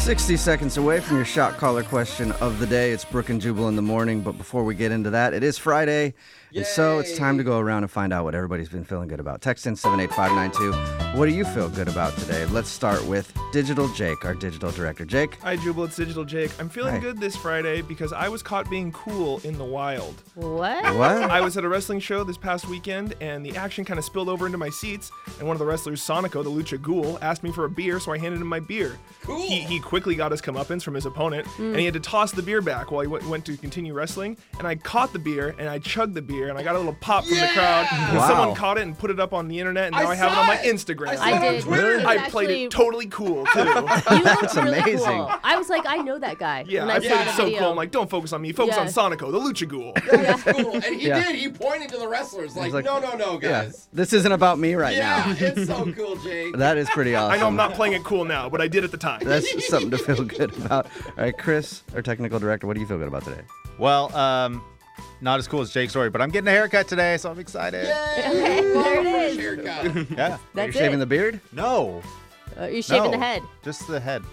60 seconds away from your shot caller question of the day. It's Brooke and Jubal in the morning, but before we get into that, it is Friday, and so it's time to go around and find out what everybody's been feeling good about. Text in 78592. What do you feel good about today? Let's start with Digital Jake, our digital director. Jake? Hi, Jubal. It's Digital Jake. I'm feeling good this Friday because I was caught being cool in the wild. What? I was at a wrestling show this past weekend, and the action kind of spilled over into my seats, and one of the wrestlers, Sonico, the Lucha Ghoul, asked me for a beer, so I handed him my beer. Cool. He quickly got his comeuppance from his opponent, and he had to toss the beer back while he went to continue wrestling, and I caught the beer, and I chugged the beer, and I got a little pop from the crowd, and someone caught it and put it up on the internet, and now I have it on my Instagram. I did. Really? I played it totally cool, too. You looked really amazing. Cool. I was like, I know that guy. Yeah, when I I played saw it the so video. cool. I'm like, don't focus on me. Focus on Sonico, the Lucha Ghoul. That's cool. And he Yeah. did. He pointed to the wrestlers like, like, no, Yeah, guys. this isn't about me right Yeah, now. it's so cool, Jake. That is pretty awesome. I know I'm not playing it cool now, but I did at the time. That's something to feel good about. All right, Chris, our technical director, what do you feel good about today? Well, not as cool as Jake's story, but I'm getting a haircut today, so I'm excited. Okay, there it is. Haircut. Yeah. You're That's shaving it. the beard? No. You're shaving the No. head. Just the head.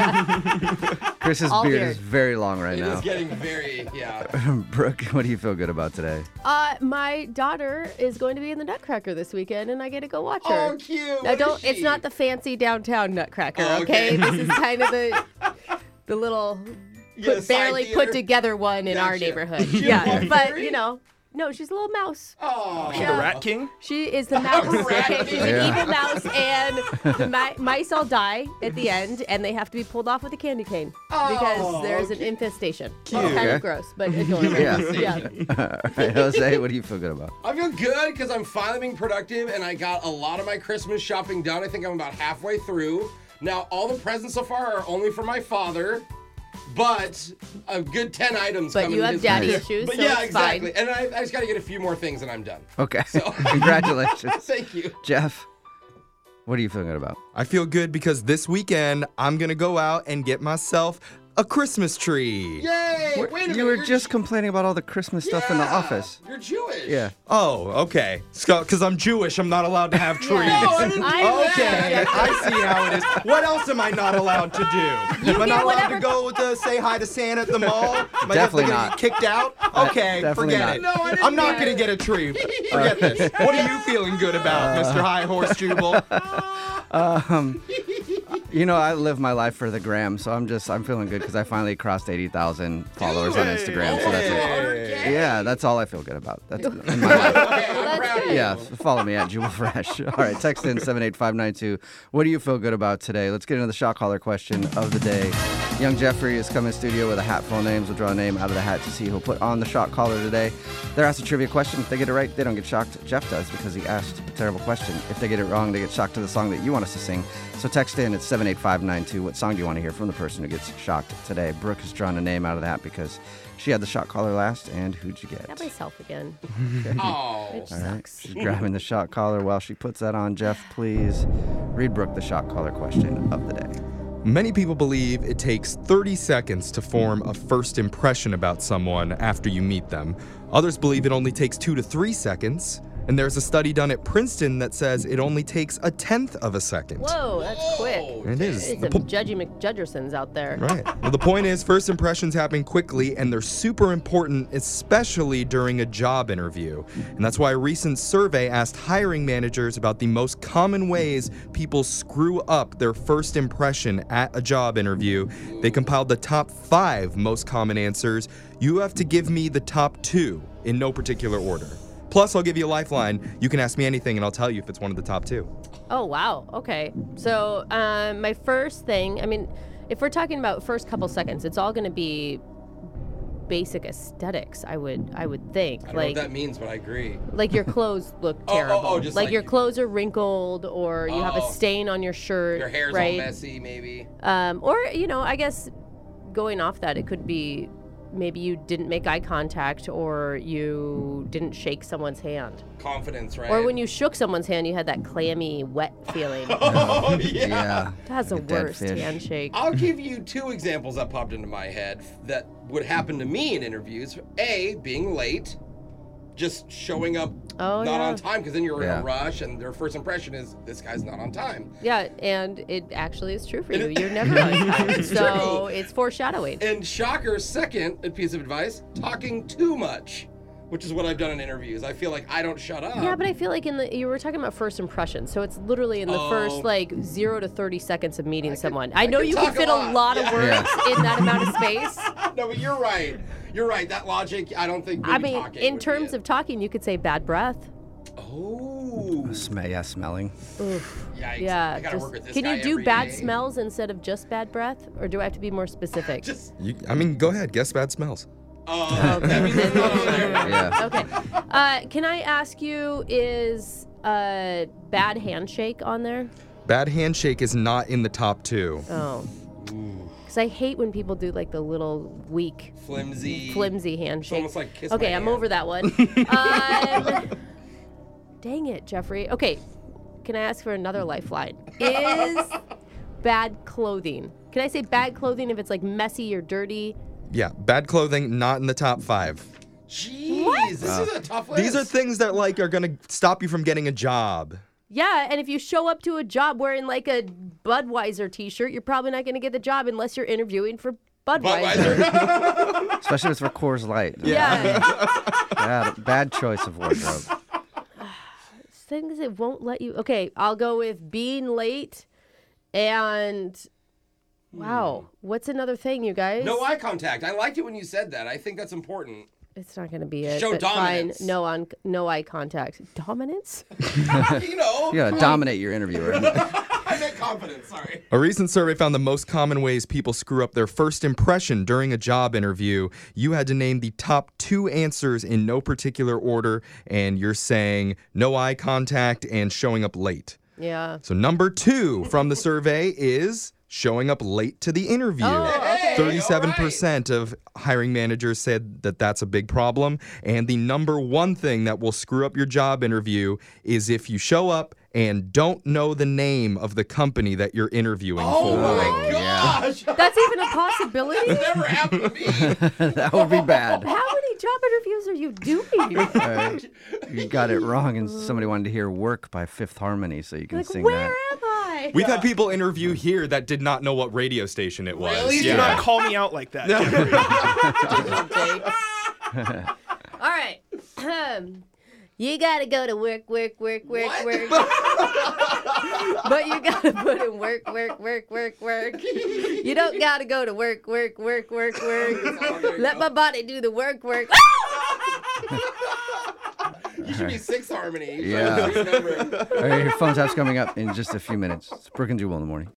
Chris's All beard beard. is very long right It now. is getting very, Brooke, what do you feel good about today? My daughter is going to be in the Nutcracker this weekend, and I get to go watch her. Oh, cute. Now, What is it's she? not the fancy downtown Nutcracker, Oh, okay? okay. This is kind of the little Yeah, side barely theater. put together one in our Gotcha. neighborhood. She a Yeah, Barbie but fairy? no, she's a little mouse. Oh. The Rat King? She is the mouse. Rat Okay, she's an Yeah. evil mouse, and the mice all die at the end, and they have to be pulled off with a candy cane because there's an infestation. Cute. Kind Okay. of gross, but adorable. Yeah. All right, Jose, what do you feel good about? I feel good because I'm finally being productive and I got a lot of my Christmas shopping done. I think I'm about halfway through. Now, all the presents so far are only for my father, but a good 10 items But coming you in have his daddy place. issues, But so yeah, it's exactly. fine. And I just got to get a few more things and I'm done. Okay, congratulations. Thank you. Jeff, what are you feeling good about? I feel good because this weekend I'm going to go out and get myself a Christmas tree. Yay! Wait a minute. You were you're- just complaining about all the Christmas stuff in the Yeah, office. You're Jewish. Yeah. Oh, okay. Because I'm Jewish, I'm not allowed to have trees. No, I didn't do Okay, I see how it is. What else am I not allowed to do? Am I get not allowed whatever- to go to say hi to Santa at the mall? Am I Definitely gonna not. get kicked out? Okay, Definitely forget not. it. No, I didn't I'm not do going to get a tree. Forget this. What are you feeling good about, Mr. High Horse Jubal? You know, I live my life for the gram, so I'm feeling good because I finally crossed 80,000 followers on Instagram. So that's it. Yeah, that's all I feel good about. That's in my life. Okay, I'm proud of you. Yeah, follow me at Jubal Fresh. All right, text in 78592. What do you feel good about today? Let's get into the shot caller question of the day. Young Jeffrey is coming in studio with a hat full of names. We'll draw a name out of the hat to see who'll put on the shot caller today. They're asked a trivia question. If they get it right, they don't get shocked. Jeff does because he asked a terrible question. If they get it wrong, they get shocked to the song that you want us to sing. So text in at 78592. What song do you want to hear from the person who gets shocked today? Brooke has drawn a name out of the hat because she had the shot caller last. And who'd you get? Got myself again. Oh. Which All right, sucks. she's grabbing the shot collar. While she puts that on, Jeff, please read Brooke the shot collar question of the day. Many people believe it takes 30 seconds to form a first impression about someone after you meet them. Others believe it only takes 2 to 3 seconds. And there's a study done at Princeton that says it only takes 1/10 of a second. Whoa, that's quick. It is. It's The some Judgy McJudgersons out there. Right. Well, the point is, first impressions happen quickly, and they're super important, especially during a job interview. And that's why a recent survey asked hiring managers about the most common ways people screw up their first impression at a job interview. They compiled the top 5 most common answers. You have to give me the top 2 in no particular order. Plus, I'll give you a lifeline. You can ask me anything, and I'll tell you if it's one of the top 2. Oh, wow. Okay. So my first thing, I mean, if we're talking about first couple seconds, it's all going to be basic aesthetics, I would think. I don't know what that means, but I agree. Like your clothes look Oh, terrible. just like like your you- clothes are wrinkled, or you have a Oh. stain on your shirt. Your hair's right? all messy, maybe. Or, I guess going off that, it could be maybe you didn't make eye contact, or you didn't shake someone's hand. Confidence, right? Or when you shook someone's hand, you had that clammy, wet feeling. Oh, yeah. Yeah. That's the Like a dead worst fish. handshake. I'll give you 2 examples that popped into my head that would happen to me in interviews. A, being late. just showing up Oh, not yeah. on time, because then you're in Yeah. a rush and their first impression is this guy's not on time. Yeah, and it actually is true for you. You're never on time. It's So true. it's foreshadowing. And shocker, second piece of advice, talking too much, which is what I've done in interviews. I feel like I don't shut up. Yeah, but I feel like you were talking about first impressions, so it's literally in the first like 0 to 30 seconds of meeting someone. I know could you can talk a fit a lot. lot of Yeah. words in that amount of space. No, but you're right. You're right. That logic, I don't think. I maybe mean, talking in would be terms it. of talking, you could say bad breath. Oh. Smelling. Yikes. Yeah. I gotta work with this Can guy you do every bad day. smells instead of just bad breath, or do I have to be more specific? Just. Go ahead. Guess bad smells. That means it's not on there. Yeah. Okay. Can I ask you, is bad handshake on there? Bad handshake is not in the top 2. Oh. Because I hate when people do like the little weak, Flimsy. handshake. almost like kiss Okay, my I'm hand. over that one. Dang it, Jeffrey. Okay, can I ask for another lifeline? Is bad clothing. Can I say bad clothing if it's like messy or dirty? Yeah, bad clothing not in the top 5. Jeez, this is a tough list. These are things that like are gonna stop you from getting a job. Yeah, and if you show up to a job wearing like a Budweiser t-shirt, you're probably not going to get the job unless you're interviewing for Budweiser. Budweiser. Especially if it's for Coors Light. Yeah. Bad choice of wardrobe. Things that won't let you. Okay, I'll go with being late and wow. What's another thing, you guys? No eye contact. I liked it when you said that. I think that's important. It's not going to be it. Show but dominance. Fine. No eye contact. Dominance? You know. You gotta dominate your interviewer. I meant confidence. Sorry. A recent survey found the most common ways people screw up their first impression during a job interview. You had to name the top 2 answers in no particular order, and you're saying no eye contact and showing up late. Yeah. So number 2 from the survey is showing up late to the interview. Oh, okay. 37% of hiring managers said that that's a big problem. And the number 1 thing that will screw up your job interview is if you show up and don't know the name of the company that you're interviewing Oh for. my gosh. That's even a possibility? Never happened to me. That would be bad. How many job interviews are you doing? You got it wrong, and somebody wanted to hear "Work" by Fifth Harmony, so you can Like, sing where that. am I? We've had people interview here that did not know what radio station it was. Really? Do not call me out like that. Jeffrey. All right. You gotta go to work. What? But you gotta put in work. You don't gotta go to work. Let my body do the work. You should be Sixth Harmony. Yeah. Remember. All right, your phone tap's coming up in just a few minutes. It's Brooke and Jewel in the morning.